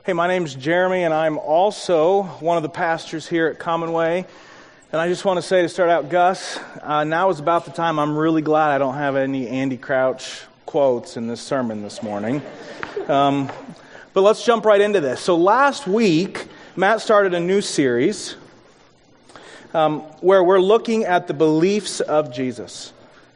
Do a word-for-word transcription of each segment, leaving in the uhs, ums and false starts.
Hey, my name's Jeremy, and I'm also one of the pastors here at Commonway. And I just want to say to start out, Gus, uh, now is about the time I'm really glad I don't have any Andy Crouch quotes in this sermon this morning. Um, but let's jump right into this. So last week, Matt started a new series um, where we're looking at the beliefs of Jesus.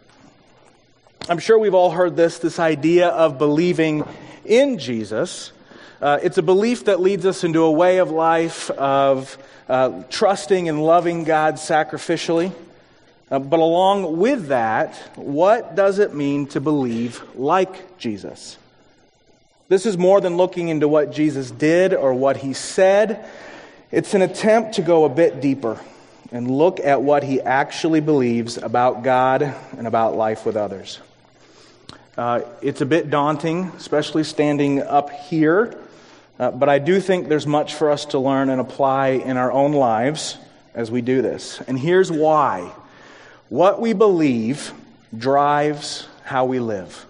I'm sure we've all heard this, this idea of believing in Jesus. Uh, it's a belief that leads us into a way of life of uh, trusting and loving God sacrificially. Uh, but along with that, what does it mean to believe like Jesus? This is more than looking into what Jesus did or what he said. It's an attempt to go a bit deeper and look at what he actually believes about God and about life with others. Uh, it's a bit daunting, especially standing up here. Uh, but I do think there's much for us to learn and apply in our own lives as we do this. And here's why. What we believe drives how we live.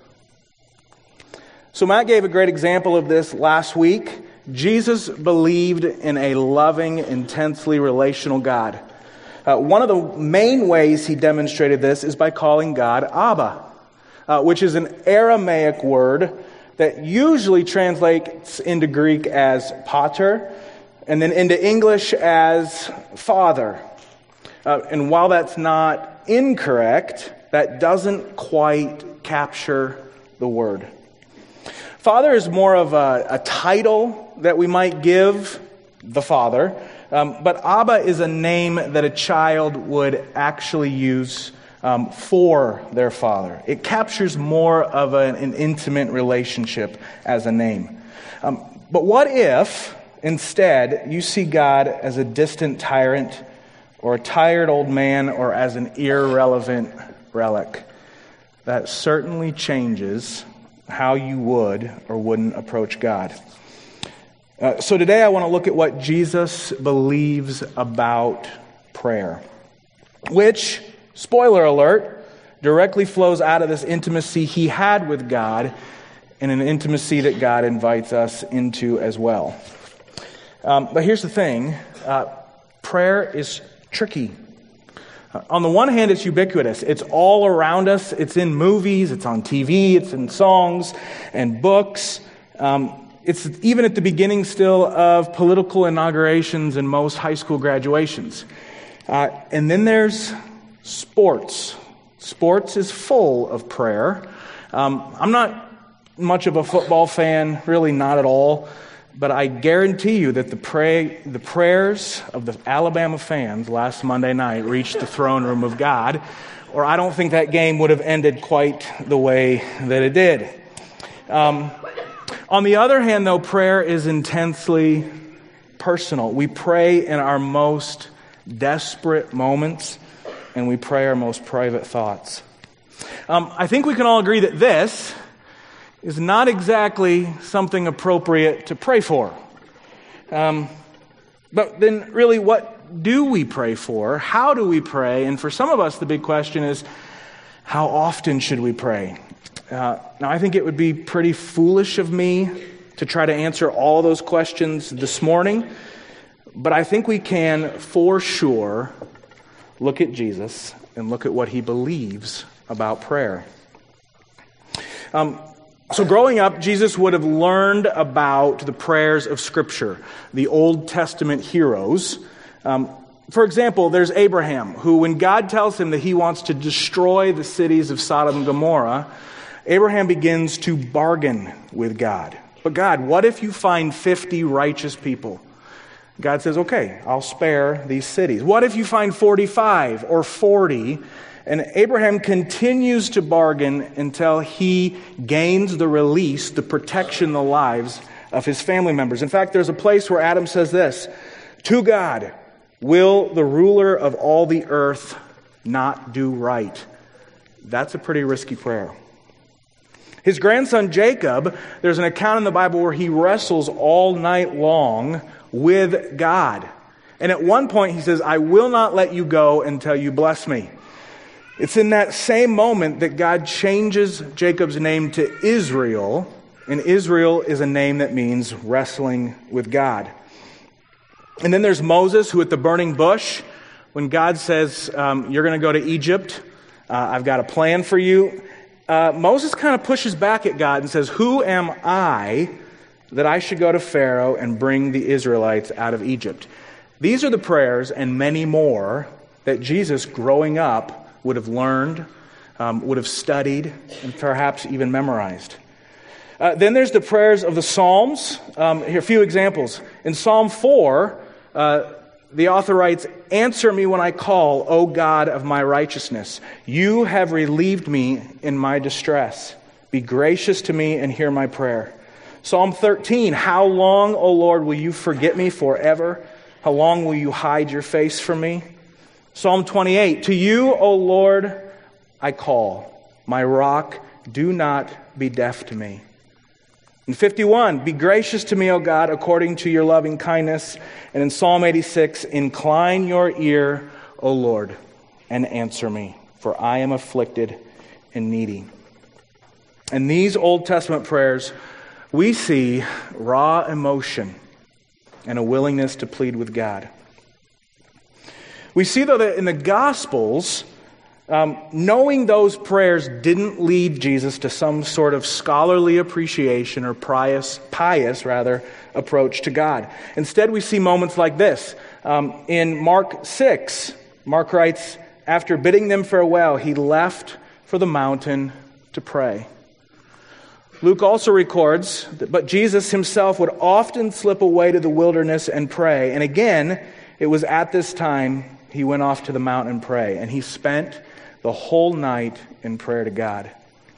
So Matt gave a great example of this last week. Jesus believed in a loving, intensely relational God. Uh, one of the main ways he demonstrated this is by calling God Abba, uh, which is an Aramaic word that usually translates into Greek as pater, and then into English as father. Uh, and while that's not incorrect, that doesn't quite capture the word. Father is more of a, a title that we might give the father, um, but Abba is a name that a child would actually use Um, for their father. It captures more of an, an intimate relationship as a name. Um, but what if, instead, you see God as a distant tyrant or a tired old man or as an irrelevant relic? That certainly changes how you would or wouldn't approach God. Uh, so today I want to look at what Jesus believes about prayer, which, spoiler alert, directly flows out of this intimacy he had with God and an intimacy that God invites us into as well. Um, but here's the thing. Uh, prayer is tricky. Uh, on the one hand, it's ubiquitous. It's all around us. It's in movies. It's on T V. It's in songs and books. Um, it's even at the beginning still of political inaugurations and most high school graduations. Uh, and then there's Sports. Sports is full of prayer. Um, I'm not much of a football fan, really not at all, but I guarantee you that the pray, the prayers of the Alabama fans last Monday night reached the throne room of God, or I don't think that game would have ended quite the way that it did. Um, on the other hand, though, prayer is intensely personal. We pray in our most desperate moments, and we pray our most private thoughts. Um, I think we can all agree that this is not exactly something appropriate to pray for. Um, but then really, what do we pray for? How do we pray? And for some of us, the big question is, how often should we pray? Uh, now, I think it would be pretty foolish of me to try to answer all those questions this morning, but I think we can, for sure, look at Jesus and look at what he believes about prayer. Um, so growing up, Jesus would have learned about the prayers of Scripture, the Old Testament heroes. Um, for example, there's Abraham, who when God tells him that he wants to destroy the cities of Sodom and Gomorrah, Abraham begins to bargain with God. But God, what if you find fifty righteous people? God says, okay, I'll spare these cities. What if you find forty-five or forty? And Abraham continues to bargain until he gains the release, the protection, the lives of his family members. In fact, there's a place where Adam says this, to God, will the ruler of all the earth not do right? That's a pretty risky prayer. His grandson Jacob, there's an account in the Bible where he wrestles all night long with God. And at one point he says, I will not let you go until you bless me. It's in that same moment that God changes Jacob's name to Israel And Israel is a name that means wrestling with God. And then there's Moses, who at the burning bush, when God says, um, you're going to go to Egypt, uh, I've got a plan for you. Uh, Moses kind of pushes back at God and says, who am I that I should go to Pharaoh and bring the Israelites out of Egypt? These are the prayers and many more that Jesus, growing up, would have learned, um, would have studied, and perhaps even memorized. Uh, then there's the prayers of the Psalms. Um, here are a few examples. In Psalm four, uh, the author writes, answer me when I call, O God of my righteousness. You have relieved me in my distress. Be gracious to me and hear my prayer. Psalm thirteen, how long, O Lord, will you forget me forever? How long will you hide your face from me? Psalm twenty-eight, to you, O Lord, I call. My rock, do not be deaf to me. In fifty-one, be gracious to me, O God, according to your loving kindness. And in Psalm eighty-six, incline your ear, O Lord, and answer me, for I am afflicted and needy. In these Old Testament prayers, we see raw emotion and a willingness to plead with God. We see, though, that in the Gospels, Um, knowing those prayers didn't lead Jesus to some sort of scholarly appreciation or pious, pious rather, approach to God. Instead, we see moments like this. Um, in Mark six, Mark writes, after bidding them farewell, he left for the mountain to pray. Luke also records that, but Jesus himself would often slip away to the wilderness and pray. And again, it was at this time he went off to the mountain and pray. And he spent the whole night in prayer to God.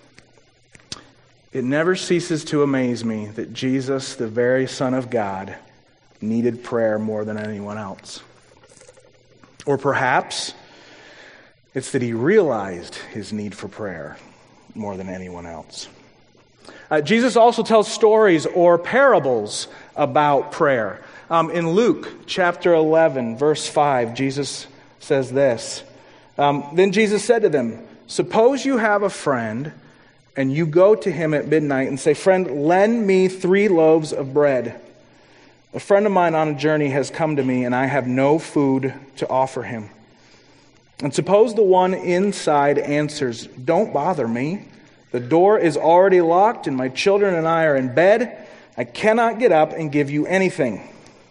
It never ceases to amaze me that Jesus, the very Son of God, needed prayer more than anyone else. Or perhaps it's that he realized his need for prayer more than anyone else. Uh, Jesus also tells stories or parables about prayer. Um, in Luke chapter eleven, verse five, Jesus says this. Um, then Jesus said to them, suppose you have a friend and you go to him at midnight and say, friend, lend me three loaves of bread. A friend of mine on a journey has come to me and I have no food to offer him. And suppose the one inside answers, don't bother me. The door is already locked and my children and I are in bed. I cannot get up and give you anything.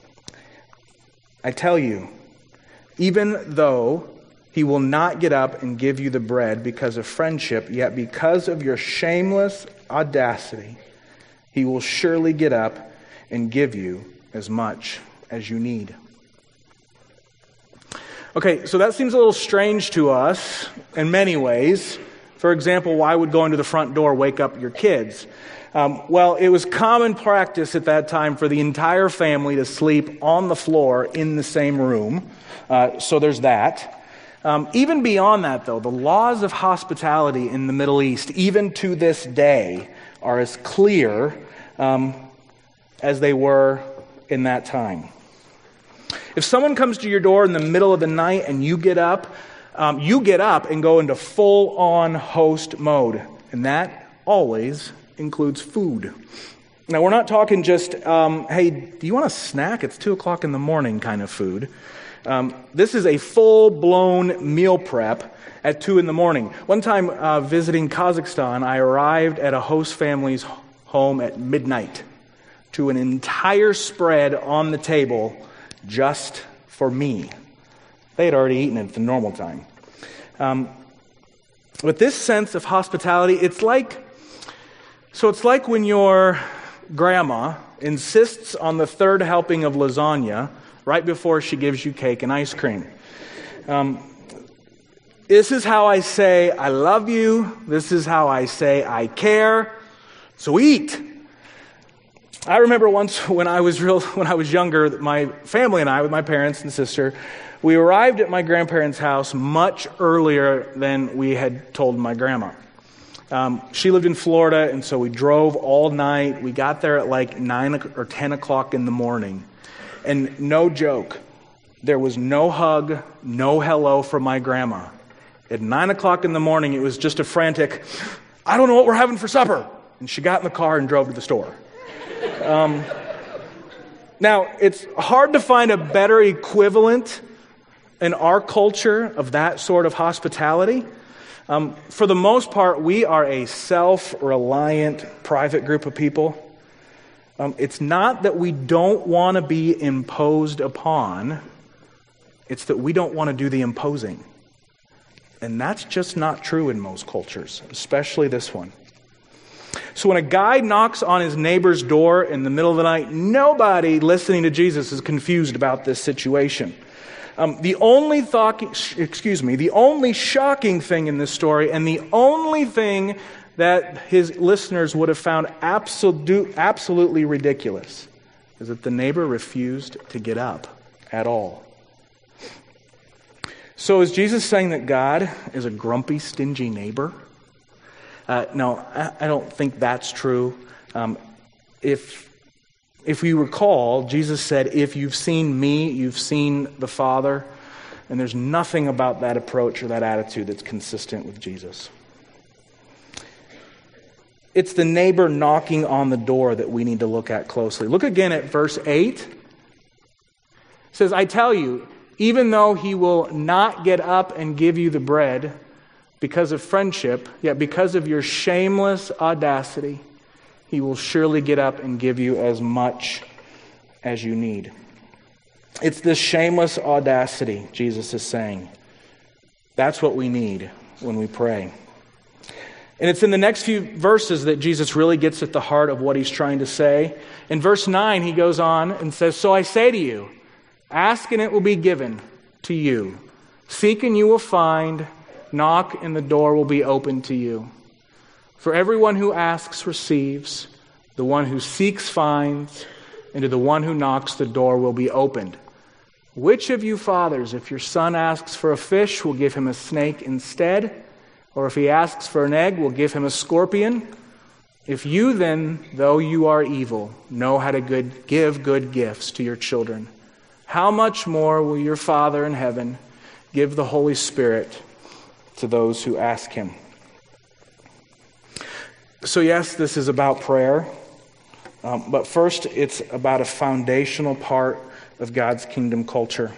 I tell you, even though he will not get up and give you the bread because of friendship, yet because of your shameless audacity, he will surely get up and give you as much as you need. Okay, so that seems a little strange to us in many ways. For example, why would going to the front door wake up your kids? Um, well, it was common practice at that time for the entire family to sleep on the floor in the same room. Uh, so there's that. Um, even beyond that, though, the laws of hospitality in the Middle East, even to this day, are as clear um, as they were in that time. If someone comes to your door in the middle of the night and you get up, um, you get up and go into full-on host mode. And that always includes food. Now, we're not talking just, um, hey, do you want a snack? It's two o'clock in the morning kind of food. Um, this is a full-blown meal prep at two in the morning. One time uh, visiting Kazakhstan, I arrived at a host family's home at midnight to an entire spread on the table just for me. They had already eaten it at the normal time. Um, with this sense of hospitality, it's like, so it's like when your grandma insists on the third helping of lasagna right before she gives you cake and ice cream. Um, this is how I say I love you. This is how I say I care. So eat. I remember once when I was real, when I was younger, my family and I, with my parents and sister, we arrived at my grandparents' house much earlier than we had told my grandma. Um, she lived in Florida, and so we drove all night. We got there at like nine or ten o'clock in the morning. And no joke, there was no hug, no hello from my grandma. At nine o'clock in the morning, it was just a frantic, I don't know what we're having for supper. And she got in the car and drove to the store. Um, now, it's hard to find a better equivalent in our culture of that sort of hospitality. Um, for the most part, we are a self-reliant private group of people. Um, it's not that we don't want to be imposed upon. It's that we don't want to do the imposing. And that's just not true in most cultures, especially this one. So when a guy knocks on his neighbor's door in the middle of the night, nobody listening to Jesus is confused about this situation. Um, the only thought, excuse me, the only shocking thing in this story, and the only thing that his listeners would have found absolute, absolutely ridiculous, is that the neighbor refused to get up at all. So is Jesus saying that God is a grumpy, stingy neighbor? Uh, no, I, I don't think that's true. Um, if if you recall, Jesus said, if you've seen me, you've seen the Father. And there's nothing about that approach or that attitude that's consistent with Jesus. It's the neighbor knocking on the door that we need to look at closely. Look again at verse eight. It says, I tell you, even though he will not get up and give you the bread because of friendship, yet because of your shameless audacity, he will surely get up and give you as much as you need. It's this shameless audacity, Jesus is saying. That's what we need when we pray. And it's in the next few verses that Jesus really gets at the heart of what he's trying to say. In verse nine, he goes on and says, so I say to you, ask and it will be given to you. Seek and you will find. Knock and the door will be opened to you. For everyone who asks receives. The one who seeks finds. And to the one who knocks the door will be opened. Which of you fathers, if your son asks for a fish, will give him a snake instead? Or if he asks for an egg, will give him a scorpion? If you then, though you are evil, know how to good, give good gifts to your children, how much more will your Father in heaven give the Holy Spirit to those who ask him? So yes, this is about prayer. Um, but first, it's about a foundational part of God's kingdom culture.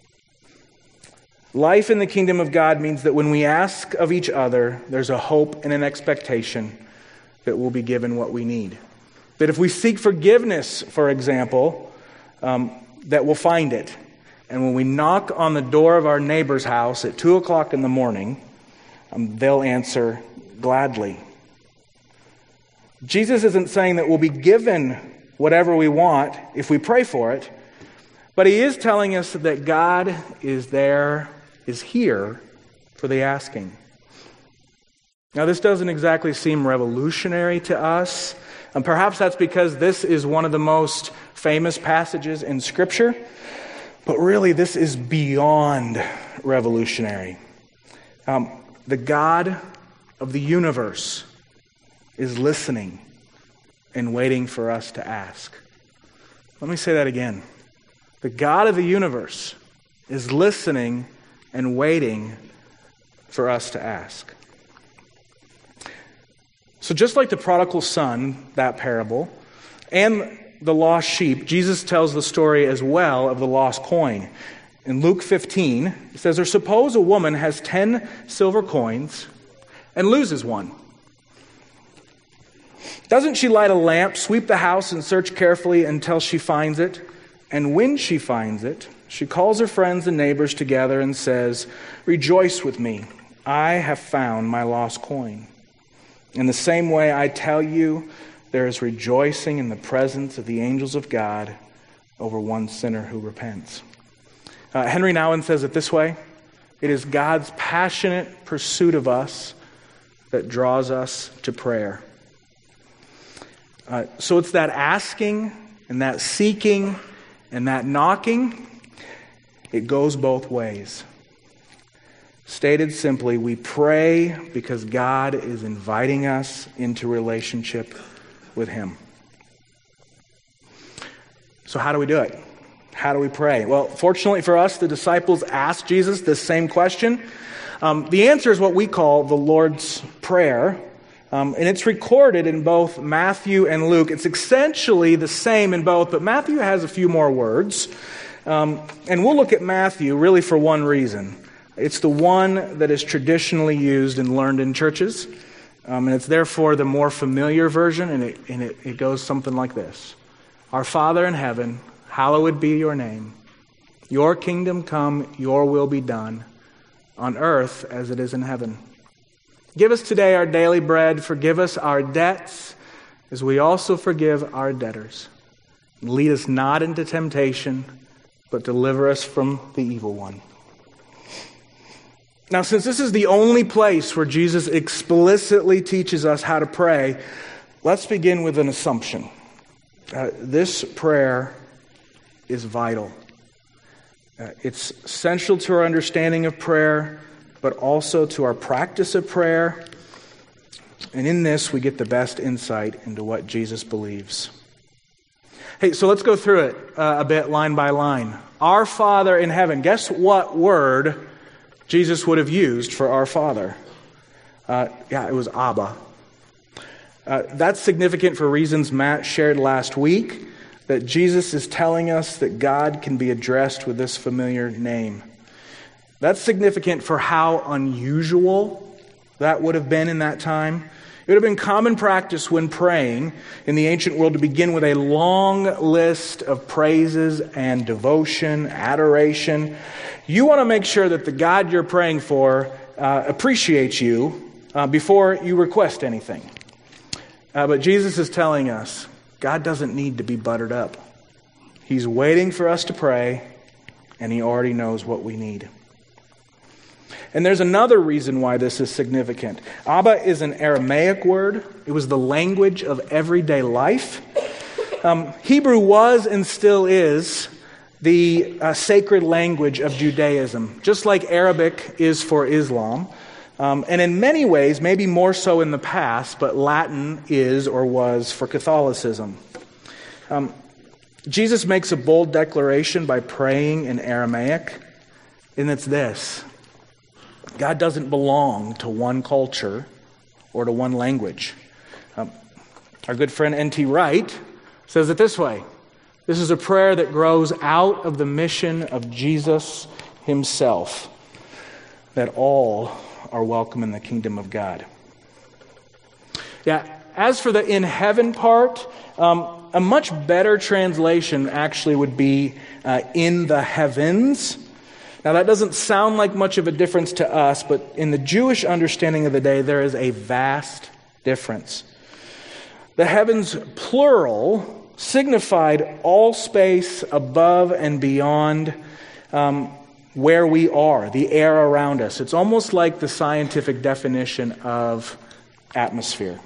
Life in the kingdom of God means that when we ask of each other, there's a hope and an expectation that we'll be given what we need. That if we seek forgiveness, for example, um, that we'll find it. And when we knock on the door of our neighbor's house at two o'clock in the morning, um, they'll answer gladly. Jesus isn't saying that we'll be given whatever we want if we pray for it, but he is telling us that God is there, is here for the asking. Now, this doesn't exactly seem revolutionary to us, and perhaps that's because this is one of the most famous passages in Scripture, but really this is beyond revolutionary. Um, the God of the universe is listening and waiting for us to ask. Let me say that again. The God of the universe is listening and waiting for us to ask. So just like the prodigal son, that parable, and the lost sheep, Jesus tells the story as well of the lost coin. In Luke fifteen, it says, or suppose a woman has ten silver coins and loses one. Doesn't she light a lamp, sweep the house, and search carefully until she finds it? And when she finds it, she calls her friends and neighbors together and says, rejoice with me, I have found my lost coin. In the same way, I tell you, there is rejoicing in the presence of the angels of God over one sinner who repents. Uh, Henry Nouwen says it this way, it is God's passionate pursuit of us that draws us to prayer. Uh, so it's that asking and that seeking and that knocking. It goes both ways. Stated simply, we pray because God is inviting us into relationship with Him. So how do we do it? How do we pray? Well, fortunately for us, the disciples asked Jesus this same question. Um, the answer is what we call the Lord's Prayer. Um, and it's recorded in both Matthew and Luke. It's essentially the same in both, but Matthew has a few more words. Um, and we'll look at Matthew really for one reason. It's the one that is traditionally used and learned in churches. Um, and it's therefore the more familiar version, and, it, and it, it goes something like this. Our Father in heaven, hallowed be your name. Your kingdom come, your will be done, on earth as it is in heaven. Give us today our daily bread. Forgive us our debts, as we also forgive our debtors. And lead us not into temptation, but deliver us from the evil one. Now, since this is the only place where Jesus explicitly teaches us how to pray, let's begin with an assumption. Uh, this prayer is vital. Uh, it's essential to our understanding of prayer, but also to our practice of prayer. And in this, we get the best insight into what Jesus believes. Hey, so let's go through it uh, a bit line by line. Our Father in heaven. Guess what word Jesus would have used for our Father? Uh, yeah, it was Abba. Uh, that's significant for reasons Matt shared last week, that Jesus is telling us that God can be addressed with this familiar name. That's significant for how unusual that would have been in that time. It would have been common practice when praying in the ancient world to begin with a long list of praises and devotion, adoration. You want to make sure that the God you're praying for uh, appreciates you uh, before you request anything. Uh, but Jesus is telling us God doesn't need to be buttered up. He's waiting for us to pray, and He already knows what we need. And there's another reason why this is significant. Abba is an Aramaic word. It was the language of everyday life. Um, Hebrew was and still is the uh, sacred language of Judaism, just like Arabic is for Islam. Um, and in many ways, maybe more so in the past, but Latin is or was for Catholicism. Um, Jesus makes a bold declaration by praying in Aramaic, and it's this. God doesn't belong to one culture or to one language. Um, our good friend N T Wright says it this way. This is a prayer that grows out of the mission of Jesus Himself, that all are welcome in the kingdom of God. Yeah, as for the in heaven part, um, a much better translation actually would be uh, in the heavens. Now that doesn't sound like much of a difference to us, but in the Jewish understanding of the day, there is a vast difference. The heavens, plural, signified all space above and beyond um, where we are, the air around us. It's almost like the scientific definition of atmosphere.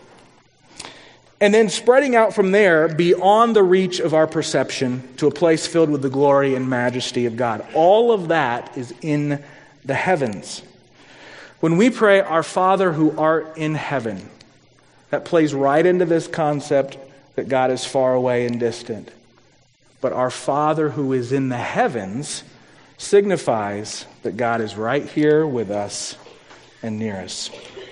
And then spreading out from there beyond the reach of our perception to a place filled with the glory and majesty of God. All of that is in the heavens. When we pray, Our Father who art in heaven, that plays right into this concept that God is far away and distant. But our Father who is in the heavens signifies that God is right here with us and near us.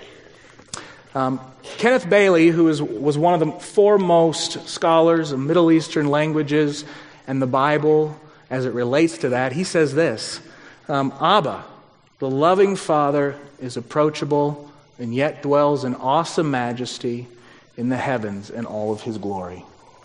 Um, Kenneth Bailey, who is, was one of the foremost scholars of Middle Eastern languages and the Bible as it relates to that, he says this, um, Abba, the loving Father, is approachable and yet dwells in awesome majesty in the heavens and all of His glory.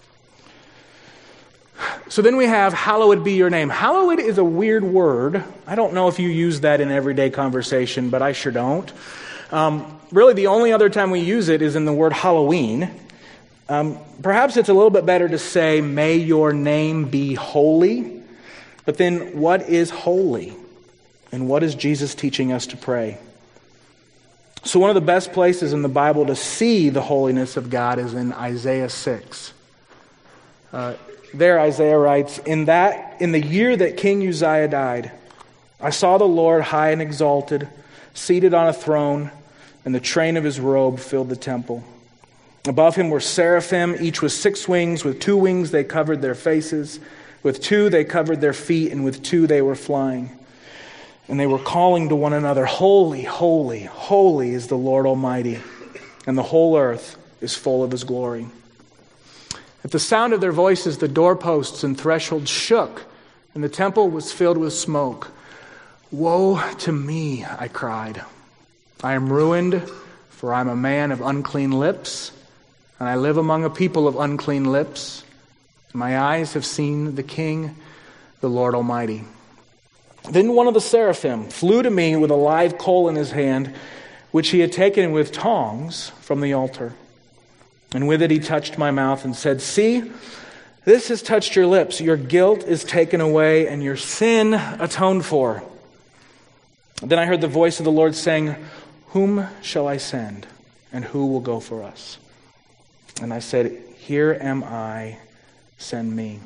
So then we have, hallowed be your name. Hallowed is a weird word. I don't know if you use that in everyday conversation, but I sure don't. Um, really, the only other time we use it is in the word Halloween. Um, perhaps it's a little bit better to say, may your name be holy. But then what is holy? And what is Jesus teaching us to pray? So one of the best places in the Bible to see the holiness of God is in Isaiah six. Uh, there Isaiah writes, in that in the year that King Uzziah died, I saw the Lord high and exalted, seated on a throne, and the train of His robe filled the temple. Above Him were seraphim, each with six wings. With two wings they covered their faces. With two they covered their feet, and with two they were flying. And they were calling to one another, Holy, holy, holy is the Lord Almighty. and the whole earth is full of his glory. At the sound of their voices, the doorposts and thresholds shook, and the temple was filled with smoke. Woe to me, I cried. I am ruined, for I am a man of unclean lips, and I live among a people of unclean lips. My eyes have seen the King, the Lord Almighty. Then one of the seraphim flew to me with a live coal in his hand, which he had taken with tongs from the altar. And with it he touched my mouth and said, See, this has touched your lips. Your guilt is taken away and your sin atoned for. Then I heard the voice of the Lord saying, Whom shall I send, and who will go for us? And I said, Here am I, send me.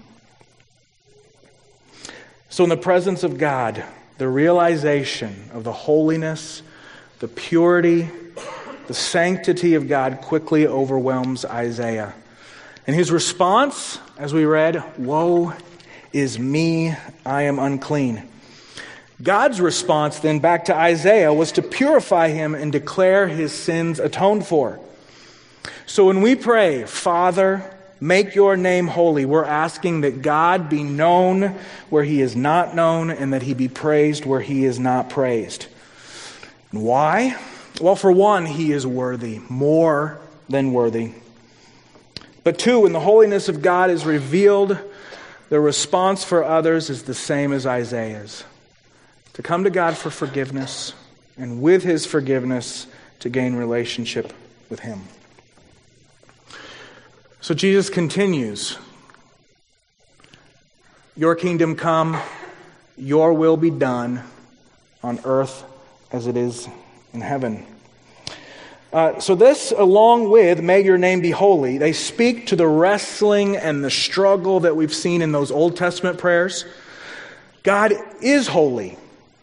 So in the presence of God, the realization of the holiness, the purity, the sanctity of God quickly overwhelms Isaiah. And his response, as we read, Woe is me, I am unclean. God's response then back to Isaiah was to purify him and declare his sins atoned for. So when we pray, Father, make your name holy, we're asking that God be known where he is not known and that he be praised where he is not praised. And why? Well, for one, he is worthy, more than worthy. But two, when the holiness of God is revealed, the response for others is the same as Isaiah's. To come to God for forgiveness, and with his forgiveness, to gain relationship with him. So Jesus continues, Your kingdom come, your will be done on earth as it is in heaven. Uh, so this, along with may your name be holy, they speak to the wrestling and the struggle that we've seen in those Old Testament prayers. God is holy.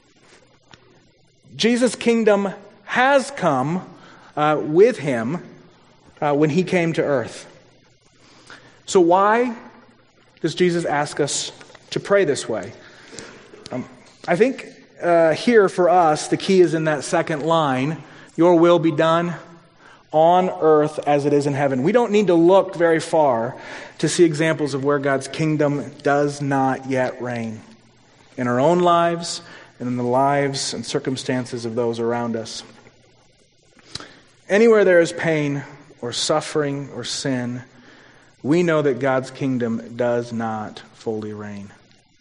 Jesus' kingdom has come uh, with him uh, when he came to earth. So why does Jesus ask us to pray this way? Um, I think uh, here for us, the key is in that second line, your will be done on earth as it is in heaven. We don't need to look very far to see examples of where God's kingdom does not yet reign in our own lives and in the lives and circumstances of those around us. Anywhere there is pain or suffering or sin, we know that God's kingdom does not fully reign.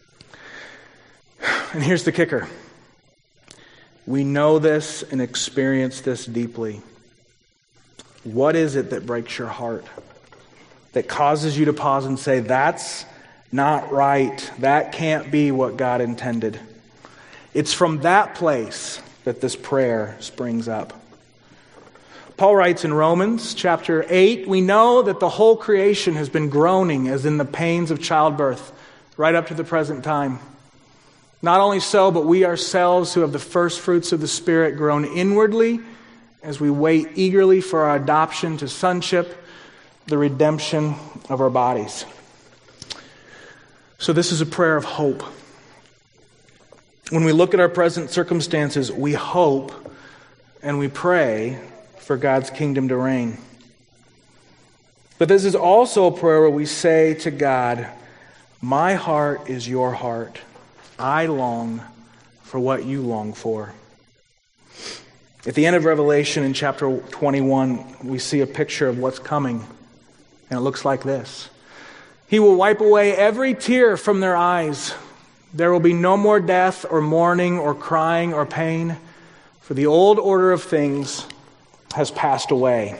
And here's the kicker. We know this and experience this deeply. What is it that breaks your heart? That causes you to pause and say, that's not right. That can't be what God intended. It's from that place that this prayer springs up. Paul writes in Romans chapter eight, we know that the whole creation has been groaning as in the pains of childbirth right up to the present time. Not only so, but we ourselves who have the first fruits of the Spirit groan inwardly as we wait eagerly for our adoption to sonship, the redemption of our bodies. So this is a prayer of hope. When we look at our present circumstances, we hope and we pray for God's kingdom to reign. But this is also a prayer where we say to God, my heart is your heart. I long for what you long for. At the end of Revelation in chapter twenty-one, we see a picture of what's coming. And it looks like this. He will wipe away every tear from their eyes. There will be no more death or mourning or crying or pain, for the old order of things has passed away.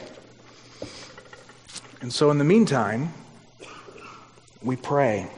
And so in the meantime, we pray.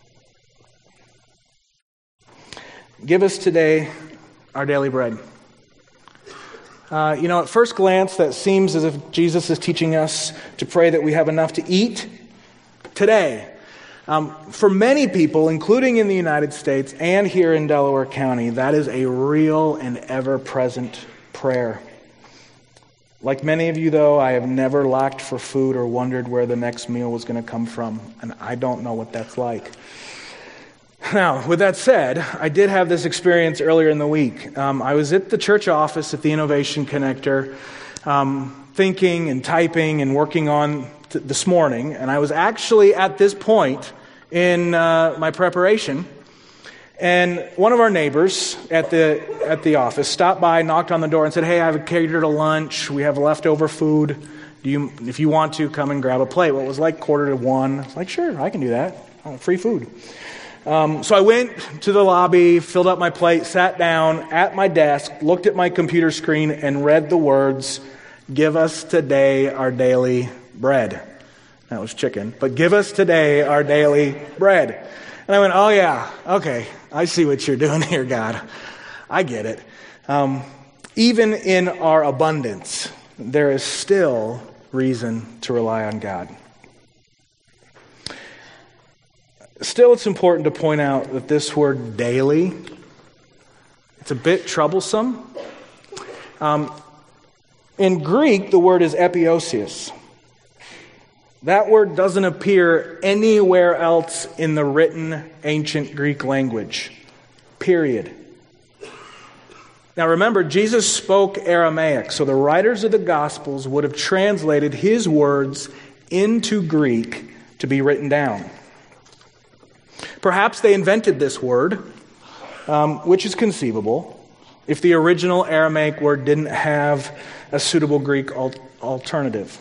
Give us today our daily bread. Uh, you know, at first glance, that seems as if Jesus is teaching us to pray that we have enough to eat today. Um, for many people, including in the United States and here in Delaware County, that is a real and ever-present prayer. Like many of you, though, I have never lacked for food or wondered where the next meal was going to come from, and I don't know what that's like. Now, with that said, I did have this experience earlier in the week. Um, I was at the church office at the Innovation Connector, um, thinking and typing and working on t- this morning, and I was actually at this point in uh, my preparation, and one of our neighbors at the at the office stopped by, knocked on the door, and said, "Hey, I have catered a lunch. We have leftover food. Do you, if you want to, come and grab a plate." Well, it was like quarter to one. I was like, "Sure, I can do that. Oh, free food." Um, so I went to the lobby, filled up my plate, sat down at my desk, looked at my computer screen, and read the words, "Give us today our daily bread." That was chicken, but "Give us today our daily bread." And I went, "Oh yeah, okay, I see what you're doing here, God. I get it." Um, even in our abundance, there is still reason to rely on God. Still, it's important to point out that this word daily, it's a bit troublesome. Um, in Greek, the word is epiousios. That word doesn't appear anywhere else in the written ancient Greek language. Period. Now remember, Jesus spoke Aramaic, so the writers of the Gospels would have translated his words into Greek to be written down. Perhaps they invented this word, um, which is conceivable, if the original Aramaic word didn't have a suitable Greek al- alternative.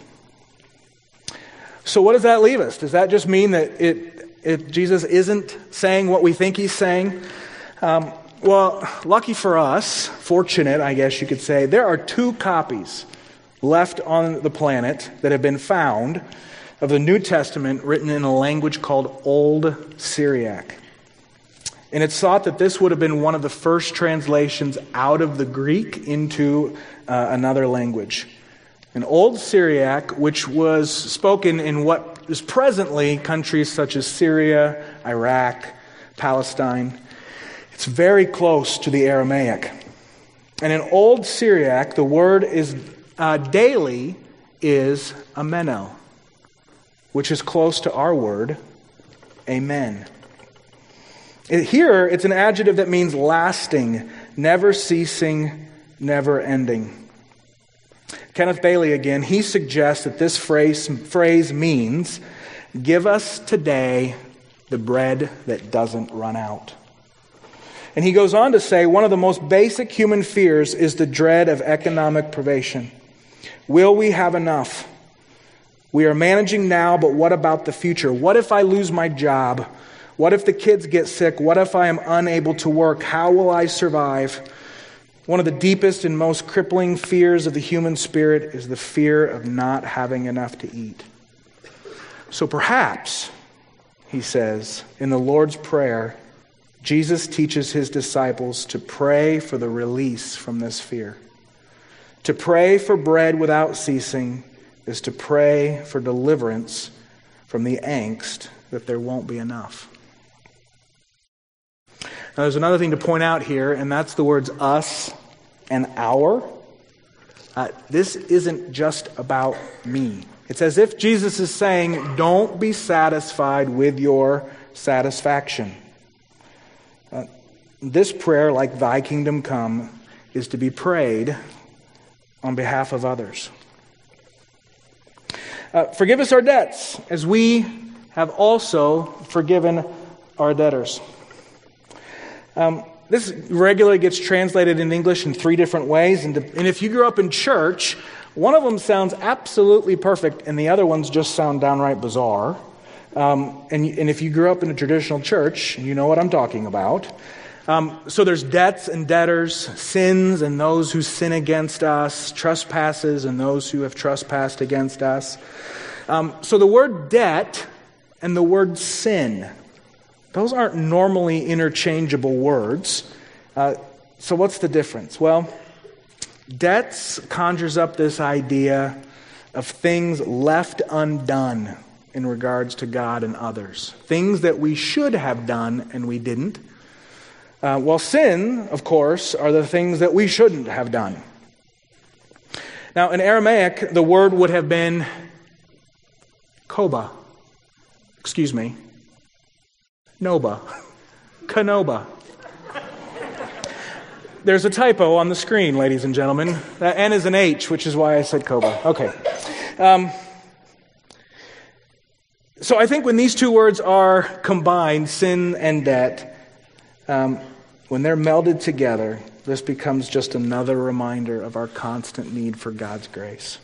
So what does that leave us? Does that just mean that it, it Jesus isn't saying what we think he's saying? Um, well, lucky for us, fortunate, I guess you could say, there are two copies left on the planet that have been found of the New Testament written in a language called Old Syriac. And it's thought that this would have been one of the first translations out of the Greek into uh, another language. An Old Syriac, which was spoken in what is presently countries such as Syria, Iraq, Palestine. It's very close to the Aramaic. And in Old Syriac, the word is uh, daily is ameno, which is close to our word, amen. Here, it's an adjective that means lasting, never ceasing, never ending. Kenneth Bailey again, he suggests that this phrase, phrase means, give us today the bread that doesn't run out. And he goes on to say, one of the most basic human fears is the dread of economic privation. Will we have enough? We are managing now, but what about the future? What if I lose my job? What if the kids get sick? What if I am unable to work? How will I survive? One of the deepest and most crippling fears of the human spirit is the fear of not having enough to eat. So perhaps, he says, in the Lord's Prayer, Jesus teaches his disciples to pray for the release from this fear. To pray for bread without ceasing is to pray for deliverance from the angst that there won't be enough. Now, there's another thing to point out here, and that's the words us and our. Uh, this isn't just about me. It's as if Jesus is saying, don't be satisfied with your satisfaction. Uh, this prayer, like thy kingdom come, is to be prayed on behalf of others. Uh, forgive us our debts, as we have also forgiven our debtors. Um, this regularly gets translated in English in three different ways. And, to, and if you grew up in church, one of them sounds absolutely perfect, and the other ones just sound downright bizarre. Um, and, and if you grew up in a traditional church, you know what I'm talking about. Um, so there's debts and debtors, sins and those who sin against us, trespasses and those who have trespassed against us. Um, so the word debt and the word sin, those aren't normally interchangeable words. Uh, so what's the difference? Well, debts conjures up this idea of things left undone in regards to God and others. Things that we should have done and we didn't. Uh, well, sin, of course, are the things that we shouldn't have done. Now, in Aramaic, the word would have been koba. Excuse me. Noba. Kanoba. There's a typo on the screen, ladies and gentlemen. That N is an H, which is why I said Koba. Okay. Um, so I think when these two words are combined, sin and debt, um, when they're melded together, this becomes just another reminder of our constant need for God's grace.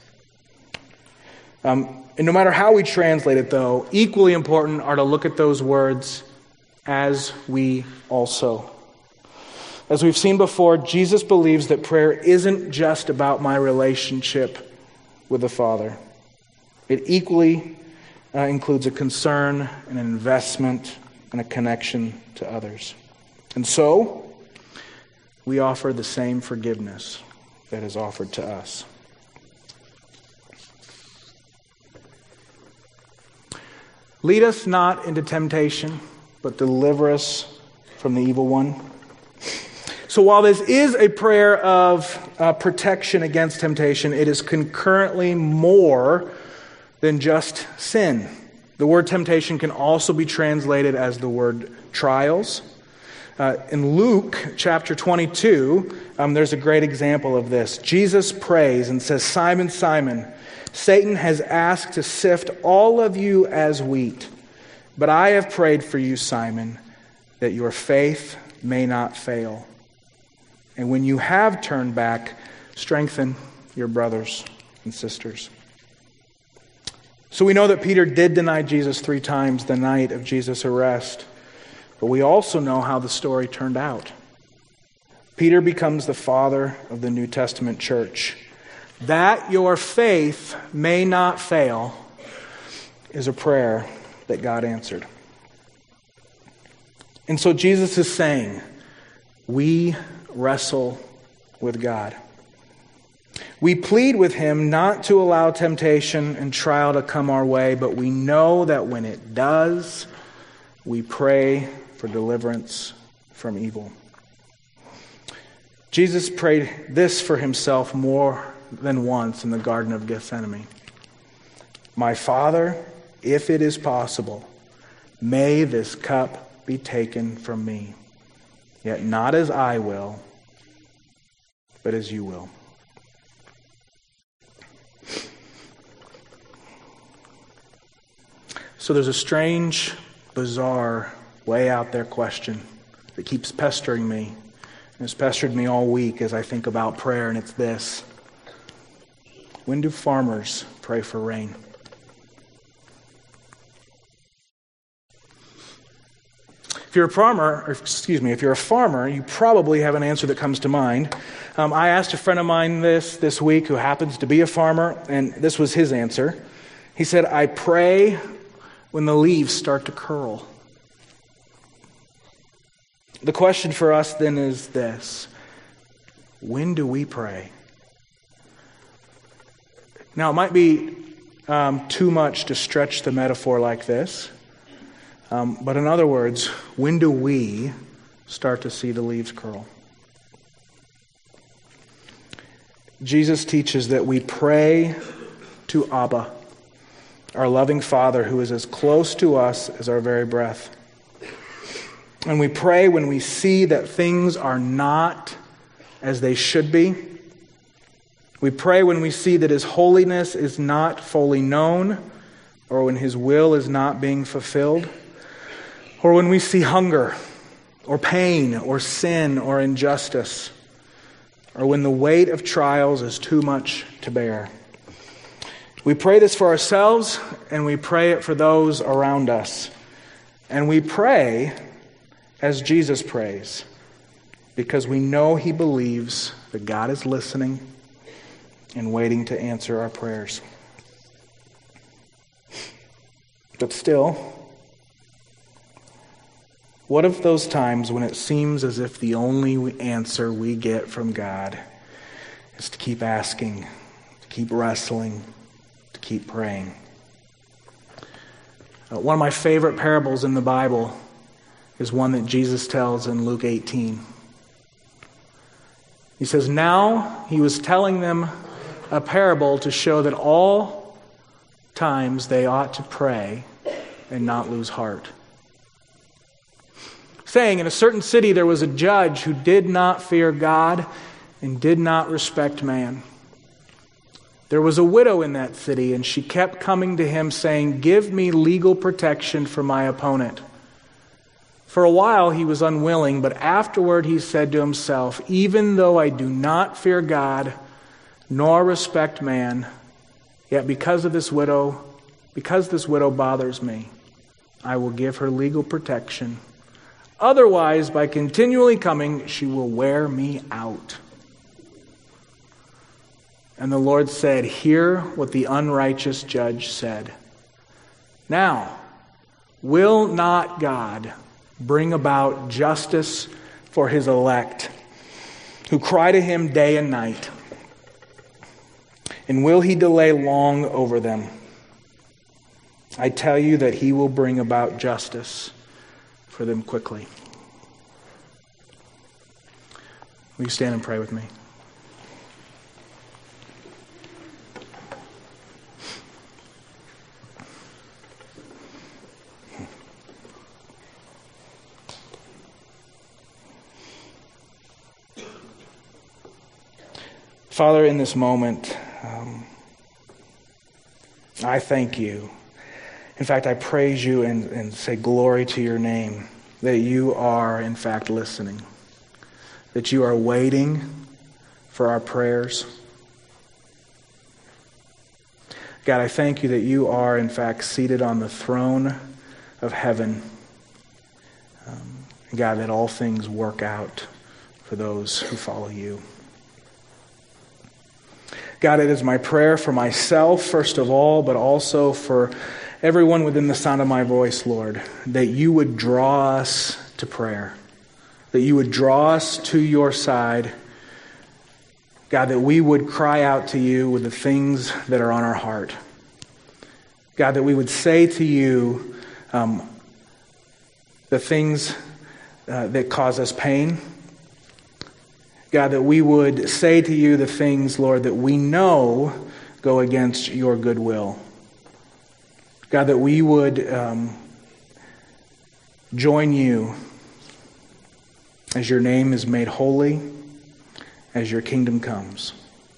Um, and no matter how we translate it, though, equally important are to look at those words as we also. As we've seen before, Jesus believes that prayer isn't just about my relationship with the Father. It equally uh, includes a concern, an investment, and a connection to others. And so, we offer the same forgiveness that is offered to us. Lead us not into temptation, but deliver us from the evil one. So while this is a prayer of uh, protection against temptation, it is concurrently more than just sin. The word temptation can also be translated as the word trials. Uh, in Luke chapter twenty-two, um, there's a great example of this. Jesus prays and says, "Simon, Simon, Satan has asked to sift all of you as wheat, but I have prayed for you, Simon, that your faith may not fail. And when you have turned back, strengthen your brothers and sisters." So we know that Peter did deny Jesus three times the night of Jesus' arrest. But we also know how the story turned out. Peter becomes the father of the New Testament church. That your faith may not fail is a prayer that God answered. And so Jesus is saying, we wrestle with God. We plead with Him not to allow temptation and trial to come our way, but we know that when it does, we pray for deliverance from evil. Jesus prayed this for Himself more than once in the Garden of Gethsemane. "My Father, if it is possible, may this cup be taken from me. Yet not as I will, but as you will." So there's a strange, bizarre, way out there question that keeps pestering me. And it's pestered me all week as I think about prayer, and it's this. When do farmers pray for rain? If you're a farmer, or excuse me, if you're a farmer, you probably have an answer that comes to mind. Um, I asked a friend of mine this this week who happens to be a farmer, and this was his answer. He said, "I pray when the leaves start to curl." The question for us then is this: when do we pray? Now, it might be um, too much to stretch the metaphor like this, um, but in other words, when do we start to see the leaves curl? Jesus teaches that we pray to Abba, our loving Father who is as close to us as our very breath. And we pray when we see that things are not as they should be. We pray when we see that His holiness is not fully known, or when His will is not being fulfilled, or when we see hunger, or pain, or sin, or injustice, or when the weight of trials is too much to bear. We pray this for ourselves, and we pray it for those around us. And we pray as Jesus prays, because we know He believes that God is listening and waiting to answer our prayers. But still, what of those times when it seems as if the only answer we get from God is to keep asking, to keep wrestling, to keep praying? Uh, one of my favorite parables in the Bible is one that Jesus tells in Luke eighteen. He says, "Now He was telling them a parable to show that all times they ought to pray and not lose heart. saying, in a certain city there was a judge who did not fear God and did not respect man. There was a widow in that city, and she kept coming to him saying, "Give me legal protection for my opponent." For a while he was unwilling, but afterward he said to himself, "Even though I do not fear God nor respect man, yet because of this widow, because this widow bothers me, I will give her legal protection. Otherwise, by continually coming, she will wear me out." And the Lord said, "Hear what the unrighteous judge said. Now, will not God bring about justice for his elect, who cry to him day and night? And will he delay long over them? I tell you that he will bring about justice for them quickly." Will you stand and pray with me? Father, in this moment, um, I thank you. In fact, I praise you and, and say glory to your name, that you are, in fact, listening, that you are waiting for our prayers. God, I thank you that you are, in fact, seated on the throne of heaven. Um, God, that all things work out for those who follow you. God, it is my prayer for myself, first of all, but also for everyone within the sound of my voice, Lord, that you would draw us to prayer, that you would draw us to your side. God, that we would cry out to you with the things that are on our heart. God, that we would say to you um, the things uh, that cause us pain. God, that we would say to you the things, Lord, that we know go against your goodwill. God, that we would um, join you as your name is made holy, as your kingdom comes.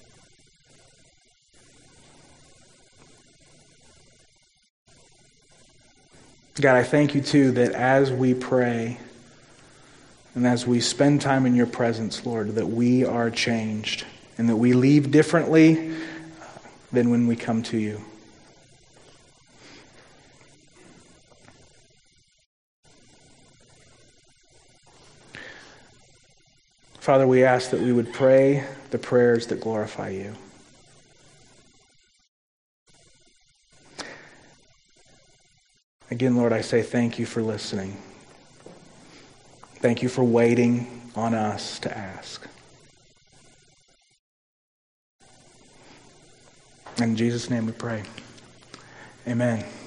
God, I thank you too that as we pray, and as we spend time in your presence, Lord, that we are changed and that we leave differently than when we come to you. Father, we ask that we would pray the prayers that glorify you. Again, Lord, I say thank you for listening. Thank you for waiting on us to ask. In Jesus' name we pray. Amen.